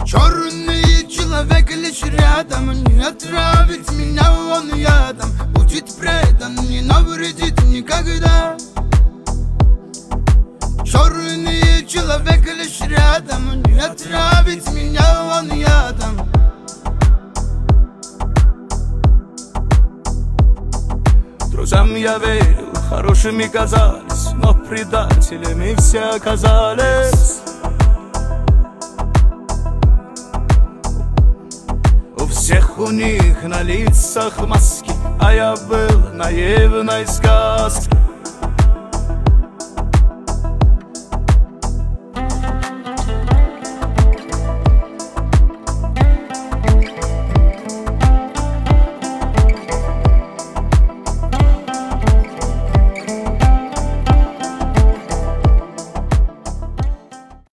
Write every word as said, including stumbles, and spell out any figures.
Черный человек лишь рядом, не отравит меня он ядом. Будет предан, не навредит никогда. Черный человек лишь рядом, не отравит меня он ядом. Друзьям я верил, хорошими казались, но предателями все оказались. У всех у них на лицах маски, а я был наивной сказки.